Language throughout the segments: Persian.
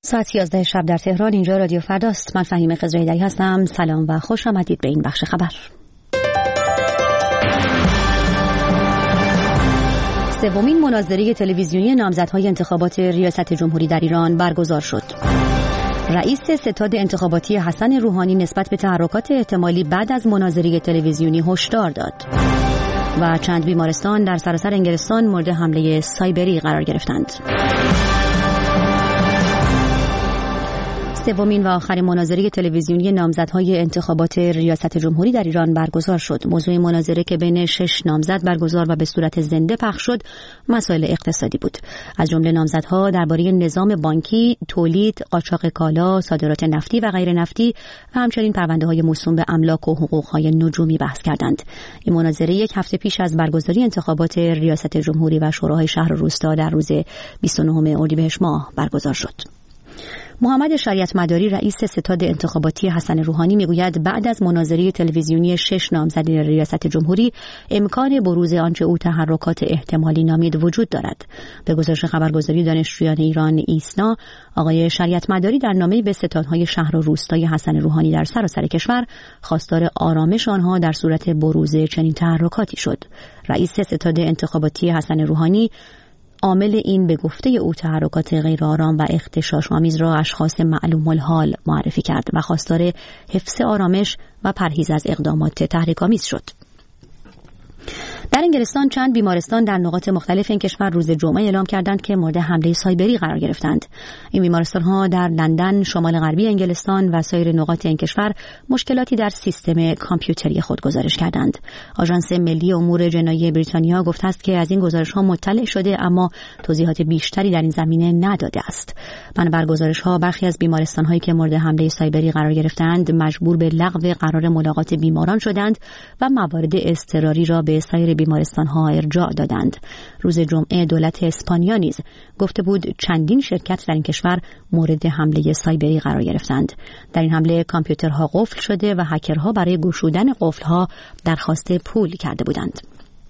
ساعت 11 شب در تهران. اینجا رادیو فرداست. من فهیمه خضرایدری هستم. سلام و خوش آمدید به این بخش خبر. سومین مناظره تلویزیونی نامزدهای انتخابات ریاست جمهوری در ایران برگزار شد. رئیس ستاد انتخاباتی حسن روحانی نسبت به تحرکات احتمالی بعد از مناظره تلویزیونی هشدار داد. و چند بیمارستان در سراسر انگلستان مورد حمله سایبری قرار گرفتند. سومین و آخرین مناظره تلویزیونی نامزدهای انتخابات ریاست جمهوری در ایران برگزار شد. موضوع مناظره که بین 6 نامزد برگزار و به صورت زنده پخش شد، مسائل اقتصادی بود. از جمله نامزدها درباره نظام بانکی، تولید، قاچاق کالا، صادرات نفتی و غیر نفتی و همچنین پرونده‌های موسوم به املاک و حقوق‌های نجومی بحث کردند. این مناظره یک هفته پیش از برگزاری انتخابات ریاست جمهوری و شوراهای شهر و روستا در روز 29 اردیبهشت ماه برگزار شد. محمد شریعت مداری رئیس ستاد انتخاباتی حسن روحانی میگوید بعد از مناظره تلویزیونی 6 نامزد ریاست جمهوری امکان بروز آنچه او تحرکات احتمالی نامید وجود دارد. به گزارش خبرگزاری دانشجویان ایران ایسنا، آقای شریعت مداری در نامه‌ای به ستادهای شهر و روستای حسن روحانی در سراسر کشور خواستار آرامش آنها در صورت بروز چنین تحرکاتی شد. رئیس ستاد انتخاباتی حسن روحانی عامل این به گفته او تحرکات غیرآرام و اغتشاش‌آمیز را اشخاص معلوم الحال معرفی کرد و خواستار حفظ آرامش و پرهیز از اقدامات تحریک‌آمیز شد. در انگلستان چند بیمارستان در نقاط مختلف این کشور روز جمعه اعلام کردند که مورد حمله سایبری قرار گرفتند. این بیمارستان‌ها در لندن، شمال غربی انگلستان و سایر نقاط این کشور مشکلاتی در سیستم کامپیوتری خود گزارش کردند. آژانس ملی امور جنایی بریتانیا گفته است که از این گزارش‌ها مطلع شده اما توضیحات بیشتری در این زمینه نداده است. بنابر گزارش‌ها برخی از بیمارستان‌هایی که مورد حمله سایبری قرار گرفتند مجبور به لغو قرار ملاقات بیماران شدند و موارد اضطراری را به سایر بیمارستان‌ها ارجاع دادند. روز جمعه دولت اسپانیا نیز گفته بود چندین شرکت در این کشور مورد حمله سایبری قرار گرفتند. در این حمله کامپیوترها قفل شده و هکرها برای گشودن قفل‌ها درخواست پول کرده بودند.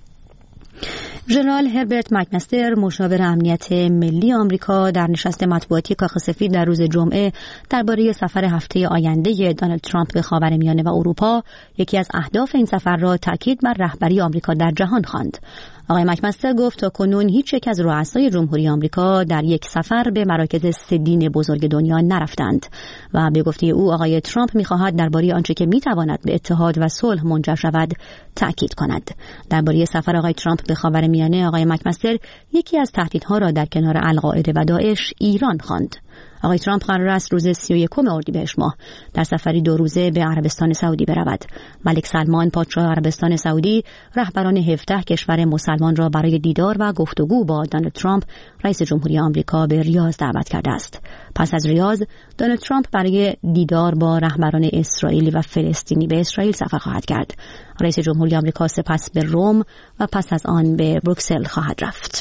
ژنرال هربرت مکمستر مشاور امنیت ملی آمریکا در نشست مطبوعاتی کاخ سفید در روز جمعه درباره سفر هفته آینده دونالد ترامپ به خاورمیانه و اروپا یکی از اهداف این سفر را تاکید بر رهبری آمریکا در جهان خواند. آقای مکمستر گفت تا کنون هیچ یک از رؤسای جمهوری آمریکا در یک سفر به مراکز 3 دین بزرگ دنیا نرفتند و به گفته او آقای ترامپ می‌خواهد درباره آنچه که می‌تواند به اتحاد و صلح منجر شود تاکید کند. درباره سفر آقای ترامپ به خاورمیانه آقای مکمستر یکی از تهدیدها را در کنار القاعده و داعش ایران خواند. آقای ترامپ قرار است روز 31 اردیبهشت ماه در سفری 2 روزه به عربستان سعودی برود. ملک سلمان پادشاه عربستان سعودی رهبران 17 کشور مسلمان را برای دیدار و گفتگو با دونالد ترامپ رئیس جمهوری آمریکا به ریاض دعوت کرده است. پس از ریاض دونالد ترامپ برای دیدار با رهبران اسرائیلی و فلسطینی به اسرائیل سفر خواهد کرد. رئیس جمهوری آمریکا سپس به روم و پس از آن به بروکسل خواهد رفت.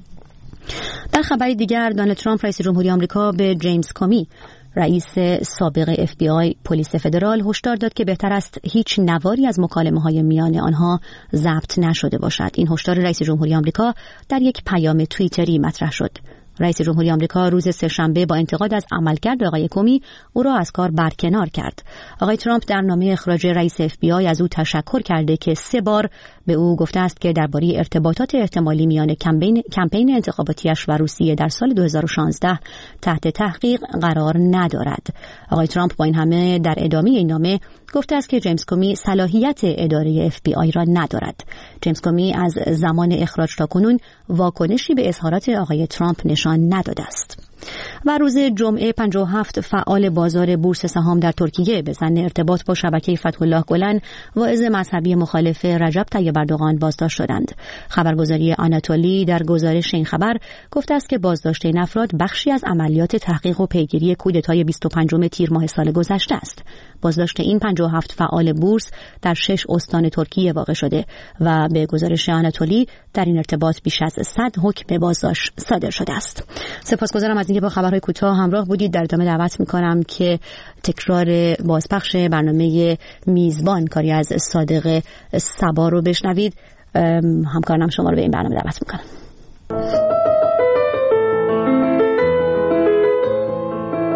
در خبری دیگر دونالد ترامپ رئیس جمهوری آمریکا به جیمز کامی رئیس سابق FBI پلیس فدرال هشدار داد که بهتر است هیچ نواری از مکالمه‌های میان آنها ضبط نشده باشد. این هشدار رئیس جمهوری آمریکا در یک پیام توییتری مطرح شد. رئیس جمهوری آمریکا روز سه‌شنبه با انتقاد از عملکرد آقای کمی او را از کار برکنار کرد. آقای ترامپ در نامه اخراج رئیس FBI از او تشکر کرده که 3 بار به او گفته است که درباره ارتباطات احتمالی میان کمپین انتخاباتیش و روسیه در سال 2016 تحت تحقیق قرار ندارد. آقای ترامپ با این همه در ادامه این نامه گفته است که جیمز کمی صلاحیت اداره FBI را ندارد. جیمز کمی از زمان اخراج تا کنون واکنشی به اظهارات آقای ترامپ نشان نداده است. و روز جمعه 57 فعال بازار بورس سهام در ترکیه به ظن ارتباط با شبکه فتح الله گلن واعظ مذهبی مخالف رجب طیب اردوغان بازداشت شدند. خبرگزاری آناتولی در گزارش این خبر گفته است که بازداشت این افراد بخشی از عملیات تحقیق و پیگیری کودتای 25 تیر ماه سال گذشته است. بازداشت این 57 فعال بورس در 6 استان ترکیه واقع شده و به گزارش آناتولی در این ارتباط بیش از 100 حکم بازداشت صادر شده است. سپاسگزارم از اینکه با خبرهای کوتاه همراه بودید. در ادامه دعوت می‌کنم که تکرار بازپخش برنامه میزبان کاری از صادق صبا رو بشنوید. همکارانم شما رو به این برنامه دعوت می‌کنم.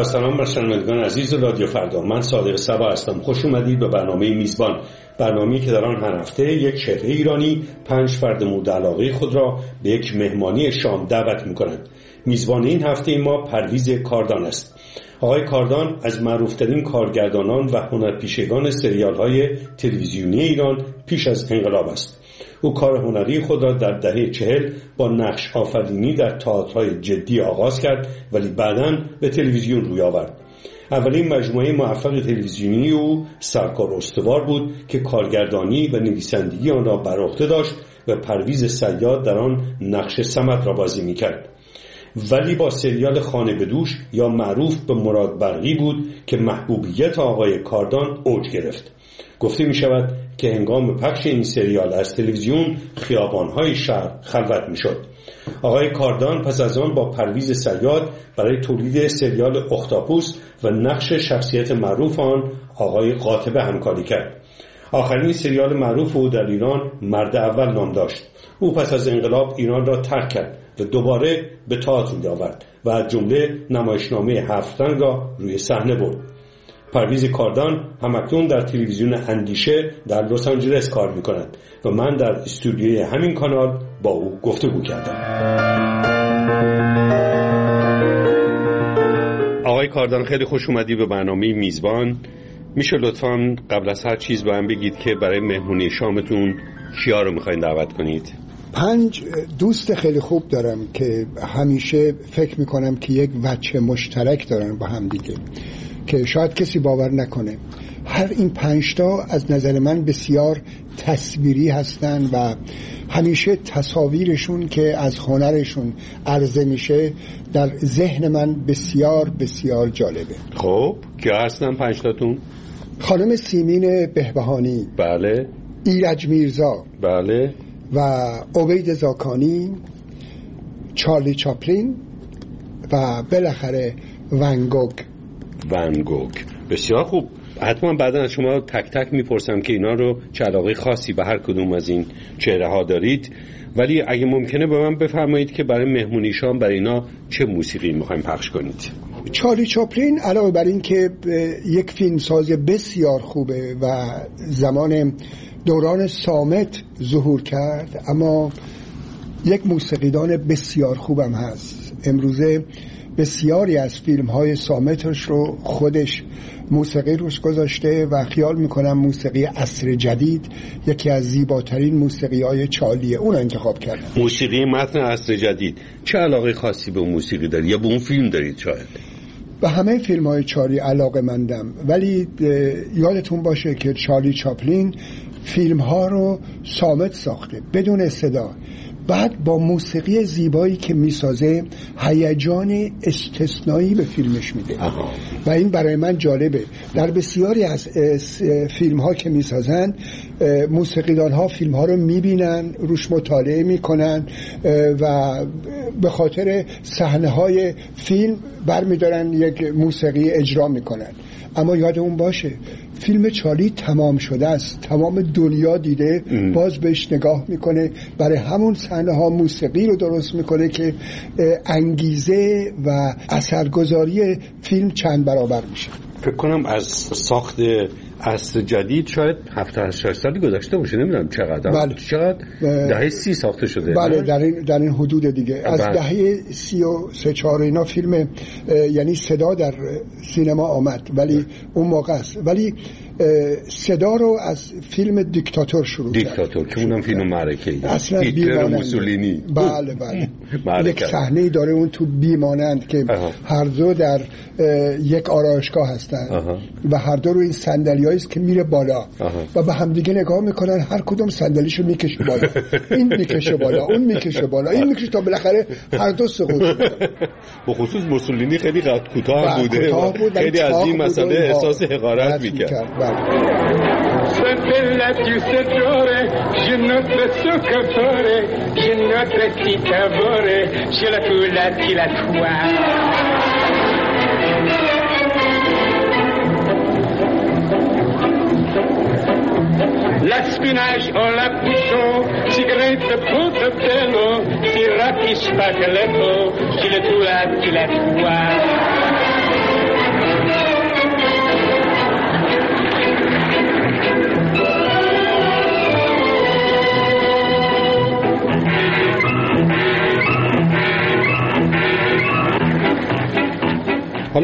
سلام بر شنوندگان عزیز رادیو فردا. من صادق صبا هستم. خوش اومدید به برنامه میزبان، برنامه‌ای که در آن هر هفته یک چهره ایرانی 5 فرد مورد علاقه خود را به یک مهمانی شام دعوت می‌کنند. میزبان این هفته ما پرویز کاردان است. آقای کاردان از معروف‌ترین کارگردانان و هنرپیشگان سریال‌های تلویزیونی ایران پیش از انقلاب است. او کار هنری خود را در دهه 40 با نقش آفرینی در تئاترهای جدی آغاز کرد، ولی بعداً به تلویزیون روی آورد. اولین مجموعه موفق تلویزیونی او سرکار استوار بود که کارگردانی و نویسندگی آن را بر عهده داشت و پرویز صیاد در آن نقش صمد را بازی می‌کرد. ولی با سریال خانه به دوش یا معروف به مراد برقی بود که محبوبیت آقای کاردان اوج گرفت. گفته می شود که هنگام پخش این سریال از تلویزیون خیابان‌های شهر خلوت می شد. آقای کاردان پس از آن با پرویز صیاد برای تولید سریال اختاپوس و نقش شخصیت معروف آن آقای قاطبه همکاری کرد. آخرین سریال معروف او در ایران مرد اول نام داشت. او پس از انقلاب ایران را ترک کرد و دوباره به تئاتر روی آورد و از جمله نمایشنامه 7 رنگ را روی صحنه برد. پرویز کاردان همکنون در تلویزیون اندیشه در لس آنجلس کار می‌کند و من در استودیوی همین کانال با او گفتگو کردم. آقای کاردان خیلی خوش اومدی به برنامه میزبان. میشه لطفاً قبل از هر چیز به من بگید که برای مهمونی شامتون کیا رو می‌خواید دعوت کنید؟ 5 دوست خیلی خوب دارم که همیشه فکر میکنم که یک وجه مشترک دارن با هم دیگه که شاید کسی باور نکنه. هر این 5 تا از نظر من بسیار تصویری هستن و همیشه تصاویرشون که از هنرشون عرضه میشه در ذهن من بسیار بسیار جالبه. خب کیا هستن 5 تاتون؟ خانم سیمین بهبهانی، بله. ایرج میرزا، بله. و عبید زاکانی، چارلی چاپلین و بالاخره ون گوگ. بسیار خوب. حتما بعدا از شما تک تک میپرسم که اینا رو چه علاقه خاصی به هر کدوم از این چهره ها دارید، ولی اگه ممکنه به من بفرمایید که برای مهمونی شام برای اینا چه موسیقی میخوایم پخش کنید؟ چارلی چاپلین علاوه بر این که یک فیلمساز بسیار خوبه و زمان دوران صامت ظهور کرد، اما یک موسیقیدان بسیار خوبم هست. امروزه بسیاری از فیلم‌های صامتش رو خودش موسیقی روش گذاشته و خیال میکنم موسیقی عصر جدید یکی از زیباترین موسیقی‌های چارلیه، اون انتخاب کردم. موسیقی متن عصر جدید. چه علاقه خاصی به موسیقی دارید یا به اون فیلم دارید؟ شاید به همه فیلم‌های چارلی علاقه مندم، ولی یادتون باشه که چارلی چاپلین فیلم‌ها رو صامت ساخته بدون صدا، بعد با موسیقی زیبایی که میسازه هیجان استثنایی به فیلمش میده و این برای من جالبه. در بسیاری از فیلم‌ها که میسازن موسیقیدان‌ها فیلم‌ها رو میبینن، روش مطالعه میکنن و به خاطر صحنه‌های فیلم برمیدارن یک موسیقی اجرا میکنن. اما یادمون باشه فیلم چارلی تمام شده است، تمام دنیا دیده، باز بهش نگاه میکنه، برای همون صحنه ها موسیقی رو درست میکنه که انگیزه و اثرگذاری فیلم چند برابر میشه. فکر کنم از ساخت عصر جدید شاید 7-8 سالی گذشته باشه، نمیدونم چقدر. بله. چقدر دهه 30 ساخته شده. بله در این حدود دیگه. از دهه 33-4 اینا فیلم یعنی صدا در سینما آمد، ولی اون موقع است. ولی صدا رو از فیلم دیکتاتور شروع کرد. دیکتاتور که اونم فیلم معرکه‌ای اصلا هیتلر موسولینی. بله. یک صحنه‌ای داره اون تو بیمانند که هر دو در یک آرایشگاه هستن و هر دو رو این صندلیایی است که میره بالا و به همدیگه نگاه میکنن، هر کدوم صندلیشو میکشه بالا. این میکشه بالا، اون میکشه بالا، این میکشه تا بالاخره هر دو سقوط میکنن. به خصوص موسولینی خیلی کوتاه بوده و خیلی از این مسئله احساس حقارت میکرد. L'espinache au lapouchon, cigarette pour de pelo, tirati spaghetto, qui le tua, qui la tua.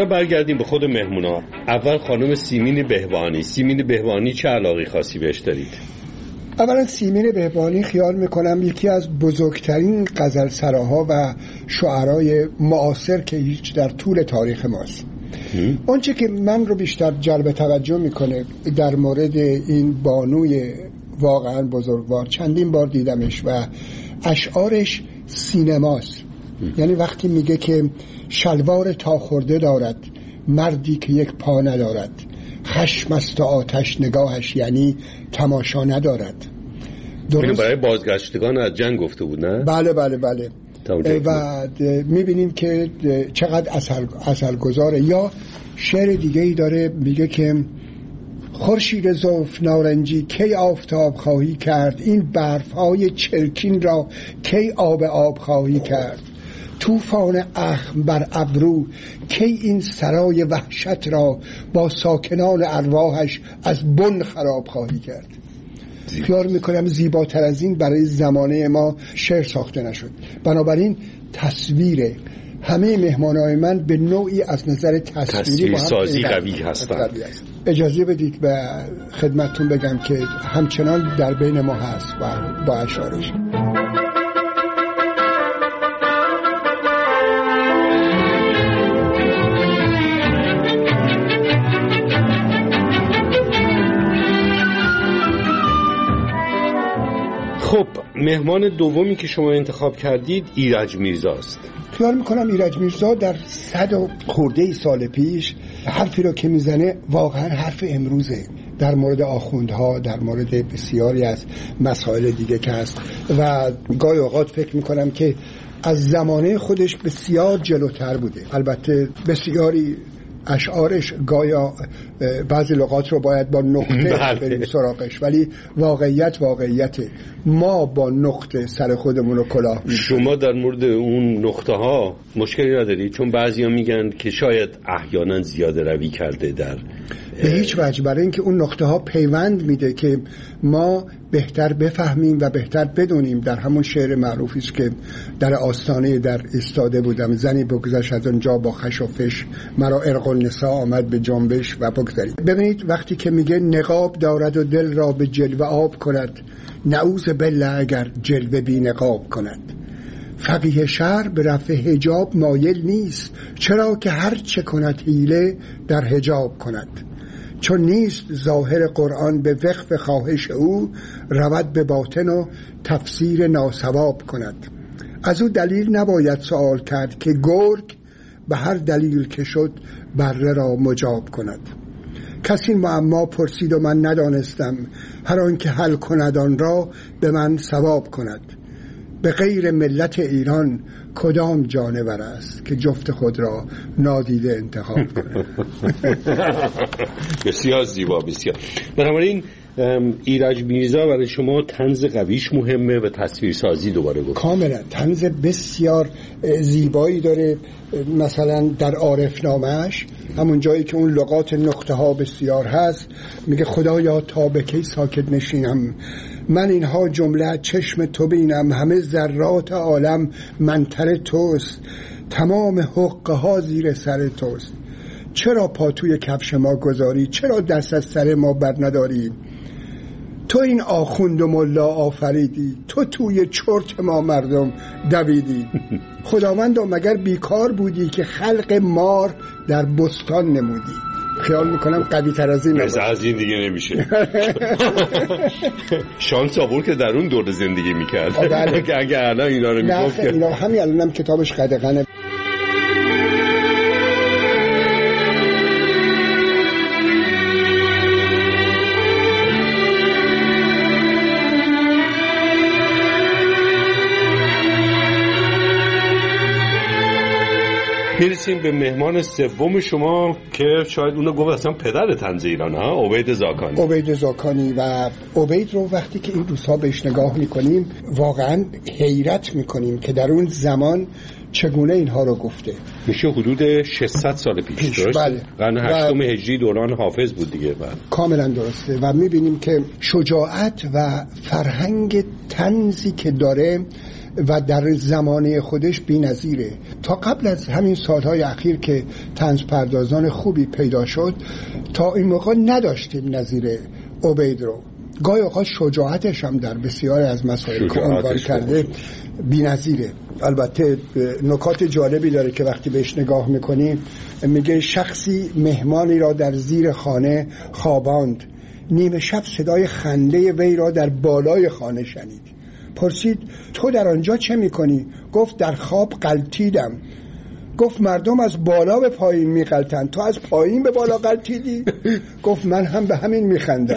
حالا برگردیم به خود مهمونا. اول خانم سیمین بهبانی چه علاقه خاصی بهش دارید؟ اولا سیمین بهبانی خیال میکنم یکی از بزرگترین غزلسراها و شعرای معاصر که هیچ در طول تاریخ ماست. اونچه که من رو بیشتر جلب توجه میکنه در مورد این بانوی واقعا بزرگوار، چندین بار دیدمش و اشعارش سینماست. یعنی وقتی میگه که شلوار تا خورده دارد مردی که یک پا ندارد، خشم است و آتش نگاهش یعنی تماشا ندارد. درست برای بازگشتگان از جنگ گفته بود نه؟ بله و میبینیم که چقدر اثرگذاره. یا شعر دیگه ای داره میگه که خورشید زلف نارنجی کی آفتاب خواهی کرد، این برفهای چرکین را کی آب خواهی کرد، طوفان اخم بر ابرو کی این سرای وحشت را با ساکنان ارواحش از بن خراب خواهی کرد. خیال میکنم زیباتر از این برای زمانه ما شعر ساخته نشد. بنابراین تصویر همه مهمانای من به نوعی از نظر تصویری سازی قوی هستند. اجازه بدید به خدمتتون بگم که همچنان در بین ما هست و با اشعارش. خب مهمان دومی که شما انتخاب کردید ایرج میرزاست. خیال میکنم ایرج میرزا در 100 خورده سال پیش حرفی رو که میزنه واقعا حرف امروزه، در مورد آخوندها، در مورد بسیاری از مسائل دیگه که هست و گاهی اوقات فکر میکنم که از زمانه خودش بسیار جلوتر بوده. البته بسیاری اشعارش گایا بعضی لغات رو باید با نقطه بریم سراغش، ولی واقعیته. ما با نقطه سر خودمون رو کلاه می‌کنیم. شما در مورد اون نقطه ها مشکلی ندارید؟ چون بعضیا میگن که شاید احیانا زیاده روی کرده در به هیچ وجه، برای اینکه اون نقطه ها پیوند میده که ما بهتر بفهمیم و بهتر بدونیم. در همون شعر معروفی است که در آستانه در ایستاده بودم، زنی بگذشت از اونجا با خش و فش، مرا ارق النساء آمد به جنبش و بگذارید. ببینید وقتی که میگه نقاب دارد و دل را به جلوه آب کند، نعوذ بالله اگر جلوه بی نقاب کند. فقیه شرع به رفع حجاب مایل نیست، چرا که هر چه کند حیله در حجاب کند. چون نیست ظاهر قرآن به وقف خواهش او، رود به باطن و تفسیر ناصواب کند. از او دلیل نباید سوال کرد که گرگ به هر دلیل که شد بره را مجاب کند. کسی معما پرسید و من ندانستم، هر آن که حل کند آن را به من ثواب کند. به غیر ملت ایران کدام جانور است که جفت خود را نادیده انتخاب کند. بسیار زیبا، بسیار. بنابراین ایرج میرزا برای شما طنز قویش مهمه و تصویرسازی دوباره گفت. کاملا طنز بسیار زیبایی داره. مثلا در عارفنامه‌اش همون جایی که اون لغات نقطه ها بسیار هست میگه خدایا تا به کی ساکت نشینم، من اینها جمله چشم تو بینم، همه ذرات عالم منتر توست، تمام حقه ها زیر سر توست. چرا پا توی کفش ما گذاری، چرا دست از سر ما بر نداری؟ تو این آخوند و ملا آفریدی، تو توی چرت ما مردم دویدی. خداوندا مگر بیکار بودی که خلق مار در بستان نمودی؟ خیال میکنم قوی تر از این نباشه. از این دیگه نمیشه. شانس آورد که در اون دور زندگی میکرد. که اگه الان اینا رو میگفت که اینا همین الانم کتابش قدغنه. میرسیم به مهمان سوم شما که شاید اونو گفت اصلا پدر طنز ایران ها، عبید زاکانی. و عبید رو وقتی که این روزها بهش نگاه میکنیم واقعا حیرت میکنیم که در اون زمان چگونه اینها رو گفته. میشه حدود 600 سال پیش درست؟ بله. قرن 8 هجری دوران حافظ بود دیگه. بله. کاملا درسته و میبینیم که شجاعت و فرهنگ طنزی که داره و در زمانه خودش بی‌نظیره. تا قبل از همین سالهای اخیر که طنز پردازان خوبی پیدا شد، تا این موقع نداشتیم نظیر عبید رو. گاهی اوقات شجاعتش هم در بسیاری از مسائل که عنوان کرده بی‌نظیره. البته نکات جالبی داره که وقتی بهش نگاه میکنیم، میگه شخصی مهمانی را در زیر خانه خواباند، نیمه شب صدای خنده وی را در بالای خانه شنید. پرسید تو در آنجا چه میکنی؟ گفت در خواب غلطیدم. گفت مردم از بالا به پایین میغلطند، تو از پایین به بالا غلطیدی؟ گفت من هم به همین میخندم.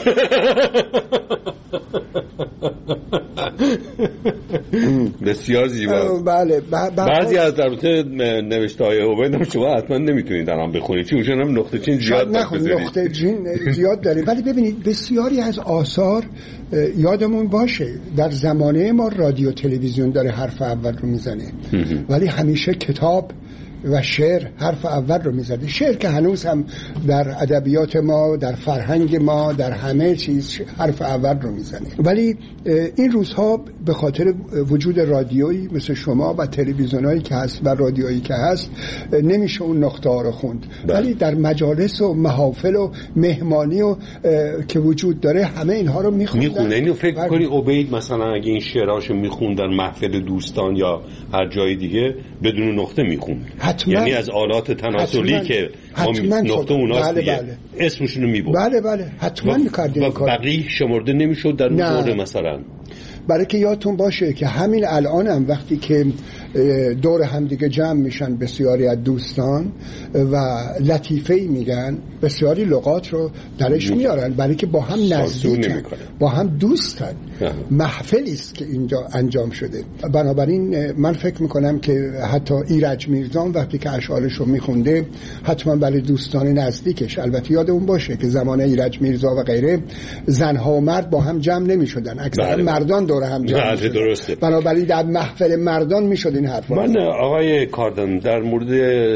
بسیار زیبا. بله. بعضی از البته نوشته‌های عبید هم شما حتما نمیتونید الان بخونید، چون هم نقطه چین زیاد نقطه چین زیاد داره. ولی ببینید بسیاری از آثار یادمون باشه در زمانه ما رادیو تلویزیون داره حرف اول رو میزنه، ولی همیشه کتاب و شعر حرف اول رو میزده. شعر که هنوز هم در ادبیات ما، در فرهنگ ما، در همه چیز حرف اول رو میزنه. ولی این روزها به خاطر وجود رادیویی مثل شما و تلویزیونایی که هست و رادیویی که هست نمیشه اون نقطه ها رو خوند. ولی در مجالس و محافل و مهمانی و که وجود داره همه اینها رو میخونه. اینو فکر کنی عبید مثلا اگه این شعراشو میخوند در محفل دوستان یا هر جای دیگه بدون نقطه میخوند، یعنی از آلات تناسلی که نقطه اوناست دیگه اسمشونو میبرد. بله حتما میکردیم. بقیه شمرده نمیشد در اون دوره مثلا. برای که یادتون باشه که همین الان هم وقتی که دور هم دیگه جمع میشن بسیاری از دوستان و لطیفه‌ای میگن، بسیاری لغات رو درش میارن برای که با هم نزدیکن، با هم دوستن. محفلی است که اینجا انجام شده. بنابراین من فکر میکنم که حتی ایرج میرزا وقتی که اشعارش رو میخونده حتما برای دوستان نزدیکش، البته یادمون باشه که زمان ایرج میرزا و غیره زنها و مرد با هم جمع نمیشدن، اکثر مردان دور هم جمع میشدن. بنابراین در محفل مردان میشد این حرفا. من آقای کاردان در مورد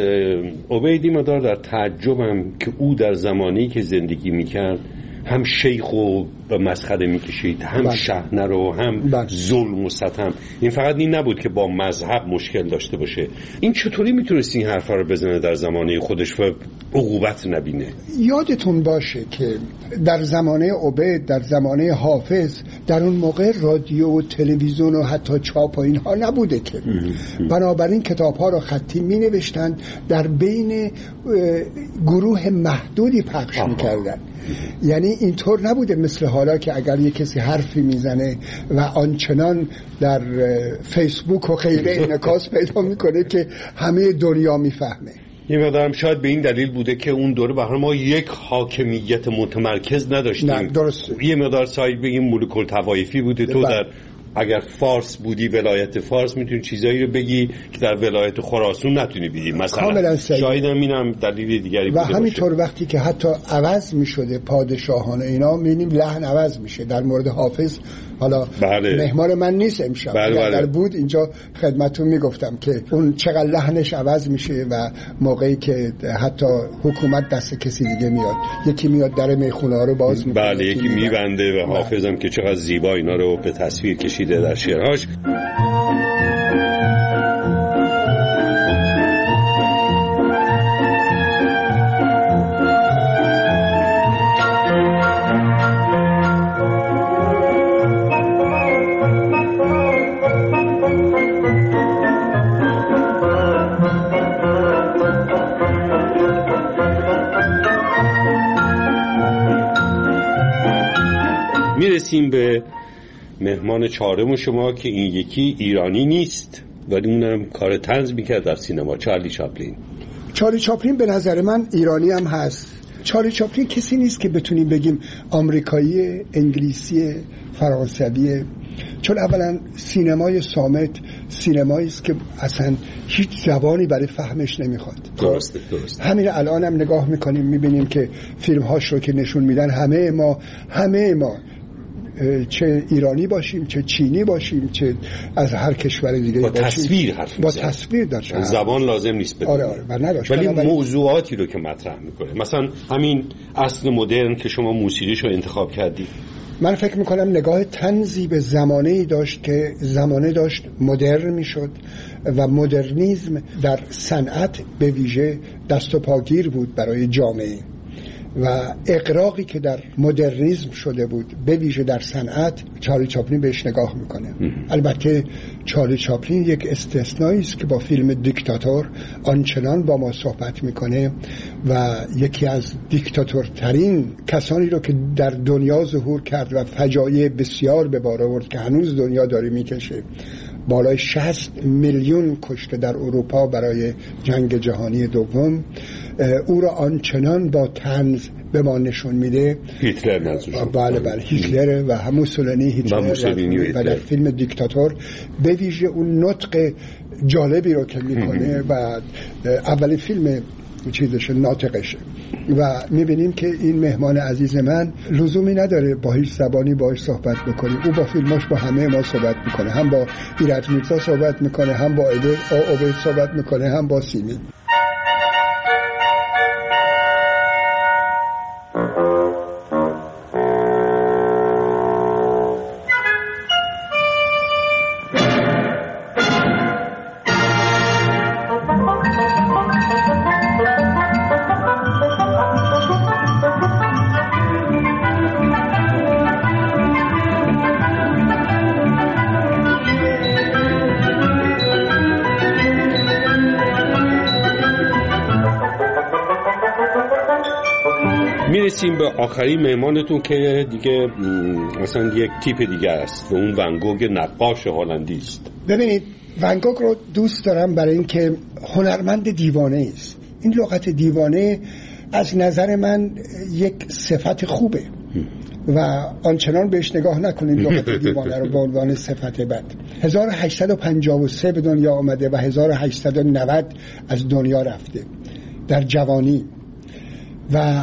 عبیدی مدار در تعجبم که او در زمانی که زندگی میکرد هم شیخ و مسخره میکشید، هم شحنه رو، هم ظلم و ستم. این فقط این نبود که با مذهب مشکل داشته باشه. این چطوری میتونست این حرفا رو بزنه در زمانه خودش و عقوبت نبینه؟ یادتون باشه که در زمانه عبید، در زمانه حافظ، در اون موقع رادیو و تلویزیون و حتی چاپ و اینها نبوده که. بنابراین کتاب‌ها رو خطی مینوشتن، در بین گروه محدودی پخش میکردن. یعنی اینطور نبوده مثل حالا که اگر یک کسی حرفی میزنه و آنچنان در فیسبوک و غیره انعکاس پیدا میکنه که همه دنیا میفهمه. یه مقدارم شاید به این دلیل بوده که اون دوره به هر ما یک حاکمیت متمرکز نداشتیم. نه درسته. یه مقدار سایه بگیم ملوک الطوایفی بوده. تو در اگر فارس بودی، ولایت فارس، میتونی چیزایی رو بگی که در ولایت خراسان نتونی بگی مثلا. شاید اینم دلیل دیگری بوده. و همینطور وقتی که حتی عوض میشده پادشاهان اینا، میبینیم لحن عوض میشه. در مورد حافظ حالا مهمان من نیست امشب، در بود اینجا خدمتتون میگفتم که اون چقدر لحنش عوض میشه و موقعی که حتی حکومت دست کسی دیگه میاد، یکی میاد در میخونه ها رو باز میکنه، یکی میبنده. و حافظم که چقدر زیبا اینا رو به تصویر کشیده در شعرهاش. میرسیم به مهمان چهارم شما که این یکی ایرانی نیست ولی اونم کار طنز میکرد در سینما، چارلی چاپلین. چارلی چاپلین به نظر من ایرانی هم هست. چارلی چاپلین کسی نیست که بتونیم بگیم آمریکایی، انگلیسی، فرانسوی، چون اولا سینمای صامت سینمایی است که اصلا هیچ زبانی برای فهمش نمیخواد. درسته. همین الان هم نگاه میکنیم میبینیم که فیلم هاش رو که نشون میدن همه ما چه ایرانی باشیم، چه چینی باشیم، چه از هر کشور دیگه با باشیم، تصویر حرف با تصویر داشت. زبان لازم نیست بدونیم. آره و نداشت. ولی موضوعاتی رو که مطرح میکنه، مثلا همین عصر مدرن که شما موسیقیش رو انتخاب کردی، من فکر میکنم نگاه طنزی به زمانه‌ای داشت که زمانه داشت مدرن میشد و مدرنیسم در صنعت به ویژه دست و پاگیر بود برای جامعه و اغراقی که در مدرنیسم شده بود به ویژه در صنعت، چارلی چاپلین بهش نگاه میکنه. البته چارلی چاپلین یک استثنایی است که با فیلم دیکتاتور آنچنان با ما صحبت میکنه و یکی از دیکتاتورترین کسانی رو که در دنیا ظهور کرد و فجایع بسیار به بار آورد که هنوز دنیا داره میکشه، بالای 60 میلیون کشته در اروپا برای جنگ جهانی دوم، او را آنچنان با طنز به ما نشون میده. هیتلر نزدش. بله هیتلر و هم موسولینی و در فیلم دیکتاتور به ویژه اون نطق جالبی رو که میکنه و اولین فیلم چیزش ناطقشه و میبینیم که این مهمان عزیز من لزومی نداره با هیچ زبانی باهاش صحبت بکنیم. او با فیلماش با همه ما صحبت میکنه، هم با ایرج میرزا صحبت میکنه، هم با عبید صحبت میکنه، هم با سیمی. میرسیم به آخرین مهمانتون که دیگه مثلا یک تیپ دیگه است و اون ون گوگ نقاش هلندی است. ببینید ون گوگ رو دوست دارم برای اینکه هنرمند دیوانه است. این لغت دیوانه از نظر من یک صفت خوبه و آنچنان بهش نگاه نکنید لغت دیوانه رو به عنوان صفت بد. 1853 به دنیا آمده و 1890 از دنیا رفته در جوانی و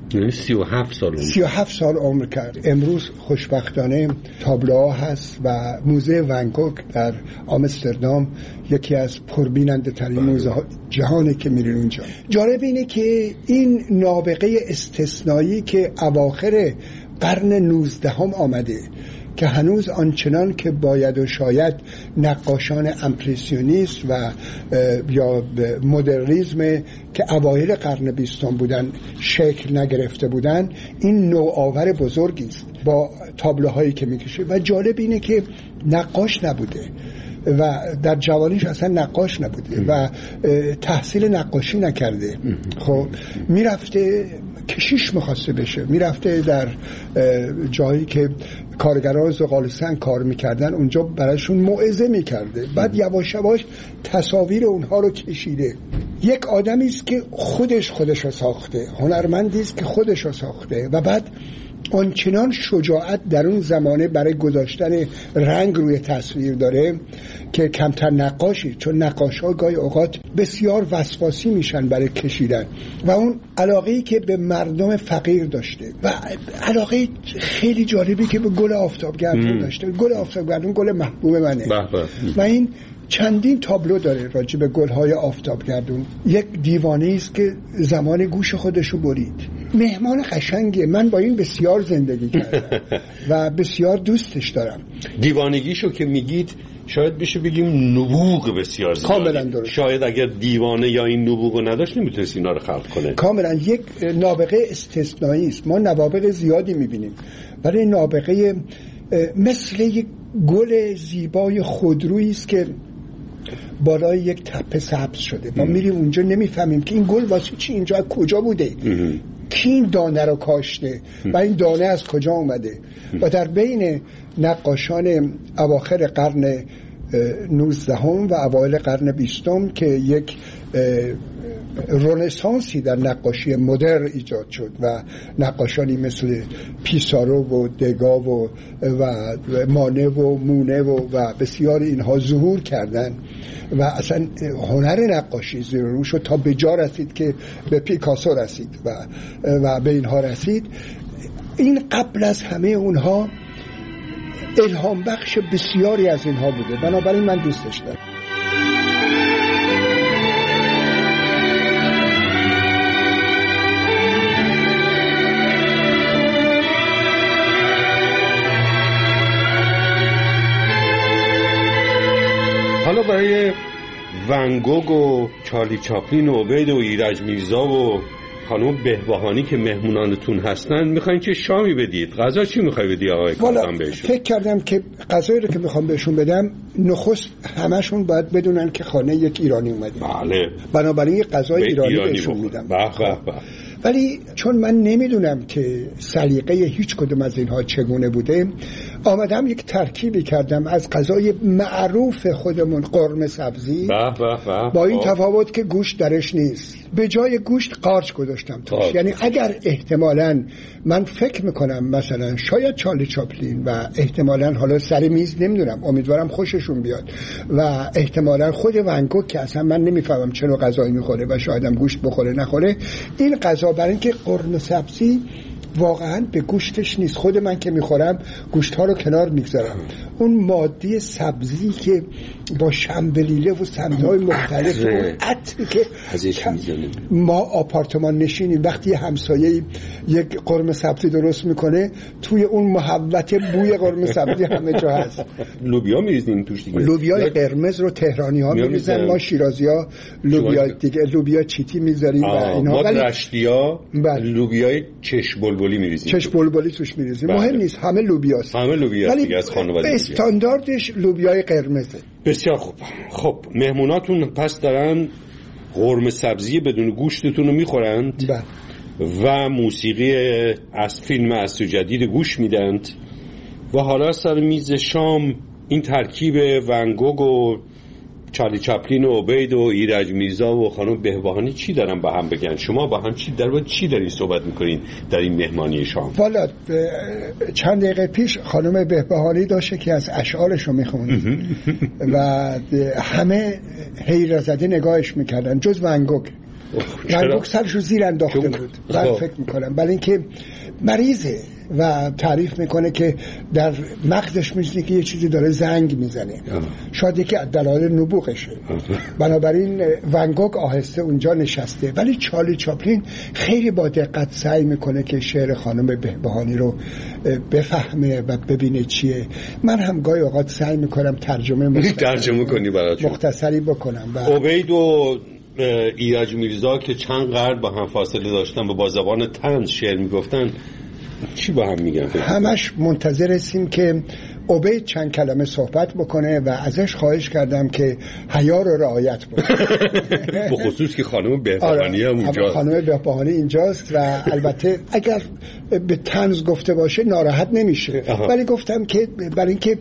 37 سال عمر کرد. امروز خوشبختانه تابلوها هست و موزه ون گوگ در آمستردام یکی از پربیننده ترین موزه ها جهانه که میرین اونجا. جالب اینه که این نابغه استثنایی که اواخر قرن 19 آمده که هنوز آنچنان که باید و شاید نقاشان امپرسیونیست و یا مدرنیسم که اوایل قرن 20 بودن شکل نگرفته بودن، این نوآور بزرگی است با تابلوهایی که میکشه و جالب اینه که نقاش نبوده و در جوانیش اصلا نقاش نبوده و تحصیل نقاشی نکرده. خب میرفته کشیش میخواسته بشه، میرفته در جایی که کارگران زغال سنگ کار میکردن اونجا برایشون موعظه میکرده، بعد یواش یواش تصاویر اونها رو کشیده. یک آدمی است که خودش رو ساخته، هنرمندی است که خودش رو ساخته و بعد آنچنان شجاعت در اون زمانه برای گذاشتن رنگ روی تصویر داره که کمتر نقاشی، چون نقاش‌ها گاهی اوقات بسیار وسواسی میشن برای کشیدن و اون علاقه‌ای که به مردم فقیر داشته و علاقه خیلی جالبی که به گل آفتابگردون داشته. گل آفتابگردون گل محبوب منه و این چندین تابلو داره راجع به گل‌های آفتابگردون. یک دیوانه است که زمان گوش خودشو برید. مهمان قشنگه، من با این بسیار زندگی کردم و بسیار دوستش دارم. دیوانگیشو که میگید شاید بشه بگیم نبوغ بسیار زیادی. کاملا درست. شاید اگر دیوانه یا این نبوغ نداشت نمیتونست اینا رو خلق کنه. کاملا یک نابغه استثنایی است. ما نوابغ زیادی میبینیم ولی نابغه مثل یک گل زیبای خودرویی است که بالای یک تپه سبز شده. ما میریم اونجا نمیفهمیم که این گل واسه چی اینجا از کجا بوده، کی این دانه رو کاشته و این دانه از کجا اومده. و در بین نقاشان اواخر قرن 19 و اوایل قرن 20 که یک رنسانسی در نقاشی مدرن ایجاد شد و نقاشانی مثل پیسارو و دگا و مانه و مونه و بسیار اینها ظهور کردن و اصلا هنر نقاشی ظهور شد تا به جا رسید که به پیکاسو رسید و به اینها رسید. این قبل از همه اونها الهام بخش بسیاری از اینها بوده، بنابراین من دوستش دارم. حالا برای ون گوگ و چارلی چاپلین و عبید و ایرج میرزا و خانم بهبهانی که مهمونانتون هستن میخواین چه شامی بدید؟ غذا چی میخوای بدی آقای کاردان بهشون؟ فکر کردم که غذایی رو که میخوام بهشون بدم، نخست همشون باید بدونن که خانه یک ایرانی اومده. بله. بنابراین یک غذای ایرانی بهشون میدم. ولی چون من نمیدونم که سلیقه هیچ کدوم از اینها چگونه بوده، آمدم یک ترکیبی کردم از غذای معروف خودمون، قرمه سبزی، با این تفاوت که گوشت درش نیست. به جای گوشت قارچ گذاشتم توش. یعنی اگر احتمالاً من فکر میکنم مثلا شاید چارلی چاپلین و احتمالاً حالا سر میز نمیدونم، امیدوارم خوششون بیاد، و احتمالاً خود ون گوگ که اصلا من نمیفهمم چه غذایی میخوره و شایدم گوشت بخوره نخوره، این غذا برای اینکه قرمه سبزی واقعا به گوشتش نیست. خود من که میخورم گوشت ها رو کنار میگذارم، اون ماده سبزی که با شنبلیله و سمن‌های مختلف و عطری که ما آپارتمان نشینیم، وقتی همسایه یک قرمه سبزی درست میکنه توی اون محوطه بوی قرمه سبزی همه جا هست. لوبیا میریزین توش دیگه. لوبیا قرمز رو تهرانی ها میریزن، ما شیرازی ها لوبیا دیگه، لوبیا چیتی میذاریم و اینا. ما رشتیا لوبیای چش بلبلی میریزیم، چش بلبلی توش میریزیم. مهم نیست، همه لوبیاست، همه لوبیاست دیگه از خانواده. استانداردش لوبیای قرمزه. بسیار خوب. خب مهموناتون پس دارن قرمه سبزی بدون گوشتتون رو میخورند و موسیقی از فیلم عصر جدید گوش میدند و حالا سر میز شام این ترکیب ون گوگ و چارلی چاپلین و عبید و ایرج میرزا و خانم بهبهانی چی دارن با هم بگن؟ شما با هم چی دارین صحبت میکنین در این مهمانی شام؟ والا چند دقیقه پیش خانم بهبهانی داشته که از اشعارشو میخوند و همه حیرت زده نگاهش میکردن جز ون گوگ. ون گوگ سرشو زیر انداخته بود. من فکر میکنم برای اینکه مریضه و تعریف میکنه که در مغزش میشه که یه چیزی داره زنگ میزنه، شاید یکی از دلایل نبوغشه. بنابراین ون گوگ آهسته اونجا نشسته، ولی چارلی چاپلین خیلی با دقت سعی میکنه که شعر خانم بهبهانی رو بفهمه و ببینه چیه. من هم گاهی اوقات سعی میکنم ترجمه کنی براتون، مختصری بکنم. عبید و ایرج میرزا که چند قرن با هم فاصله داشتن و با زبان طنز شعر میگفتن، چی با هم میگن؟ همش منتظر هستیم که عبید چند کلمه صحبت بکنه و ازش خواهش کردم که حیا رو رعایت بکنه. به خصوص که خانم بهبهانی هم اونجاست. خانم بهبهانی اینجاست و البته اگر به طنز گفته باشه ناراحت نمیشه. ولی گفتم که برای اینکه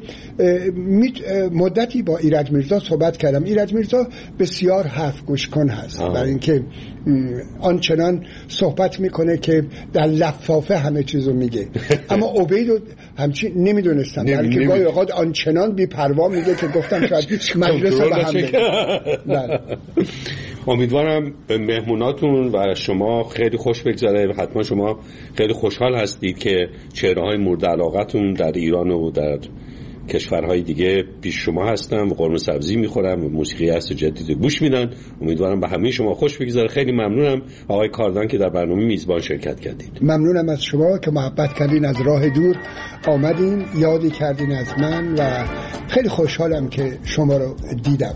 مدتی با ایرج میرزا صحبت کردم. ایرج میرزا بسیار حرف گوش کن هست، برای اینکه آنچنان صحبت میکنه که در لفافه همه چیزو میگه. اما عبید رو همچین نمیدونستم، بلکه گاهی اوقات آنچنان بی پروا میگه که گفتم شاید مجلس رو به هم بگه. امیدوارم به مهموناتون و شما خیلی خوش بگذره و حتما شما خیلی خوشحال هستید که چهره‌های مورد علاقتون در ایران و در کشورهای دیگه پیش شما هستن و قرمه سبزی میخورن و موسیقی عصر جدید گوش میدن. امیدوارم به همه شما خوش بگذره. خیلی ممنونم آقای کاردان که در برنامه میزبان شرکت کردید. ممنونم از شما که محبت کردین، از راه دور آمدین، یادی کردین از من و خیلی خوشحالم که شما رو دیدم.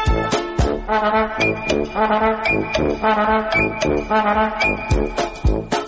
Thank you.